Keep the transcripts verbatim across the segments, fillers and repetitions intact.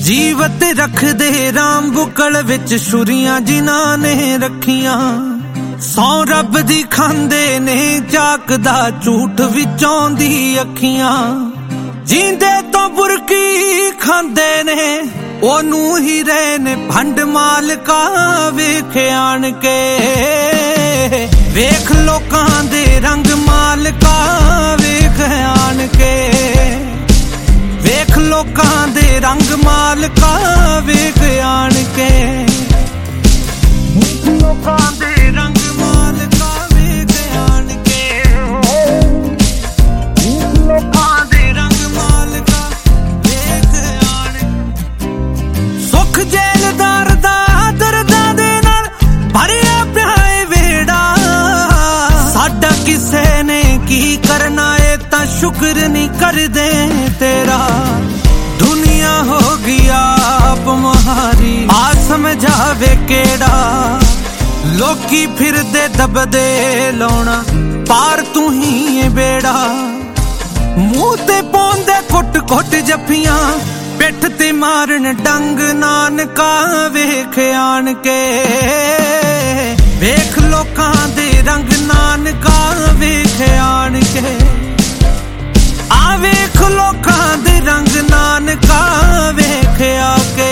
जीवत रख दे राम बुकल विच छुरियां जिन्हां ने रखियां सौ रब दी खांदे ने झाकदा झूठ विचों दी अखियां जींदे तो बुरकी खांदे ने ओनू ही रहे ने भंड मालका वेख आण के वेख लोकां दे रंग मालका वेख आण के वेख लोकां दे रंग मालका वेख आण के लोकां दे रंग मालका वेख आण के लोकां दे रंग मालका वेख आण सुख जेलदार दा दर्दां दे नाल भरिया पिया ए वेड़ा साडा किसे ने की करना ए तां शुक्र नहीं करदे तेरा दुनिया हो गया आप महारी आ समझावे केड़ा लोकी फिर दे दबदे लाउणा पार तू ही है बेड़ा मुंह ते पौंदे कुट कुट जफियां पिठ ते मारन डंग नानका वेख आण के वेख लोकां दे रंग नानका वेख आण के आ वेख लोकां दे रंग नानका वेख आके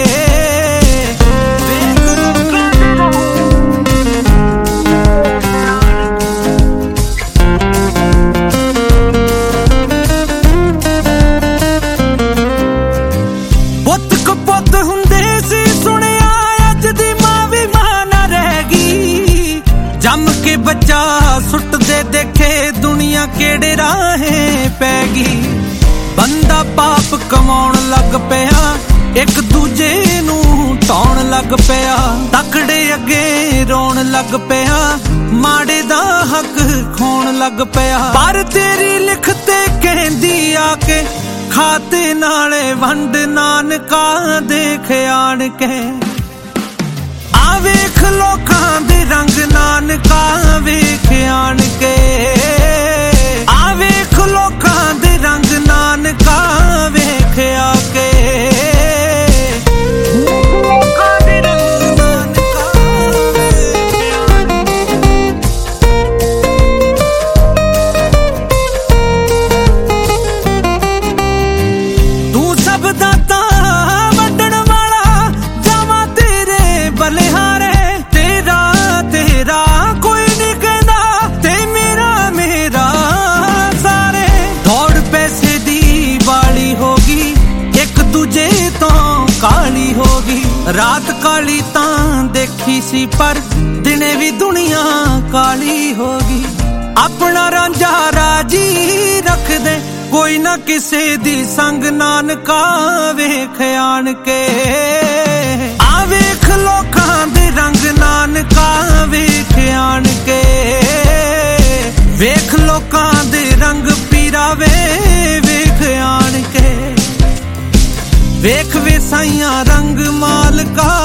पुत कपुत हुंदे सी सुनिया अज दी मां भी मां ना रहेगी जम के बच्चा सुट दे देखे दुनिया केड़े राहे पैगी बंदा पाप कमाउण लग पिया एक दूजे नू ढाउण लग पिया तकड़े अगे रोण लग पिया माड़े दा हक खोण लग पिया पर तेरी लिखते कहंदी आके खाते नाले वंड नानका देख आण के आ वेख लोकां दे रंग नानका वेख आण के आ वेख लोकां दे रंग नानका वेख आके लोकां दे रंग नानका तू सब दाता वंडण वाला जावां तेरे बलिहारे तेरा तेरा कोई नहीं कहंदा ते मेरा मेरा सारे दौड़ पैसे दी वाली होगी एक दूजे तो काली होगी रात काली तां देखी सी पर दिने भी दुनिया काली होगी अपना रांझा राजी रख दे कोई ना किसे दी संग नानका वेख आण के आ वेख लोकां दे रंग नानका वेख आण के वेख लोकां दे रंग पीरावे वेख आण के वेख वे साइयां रंग मालका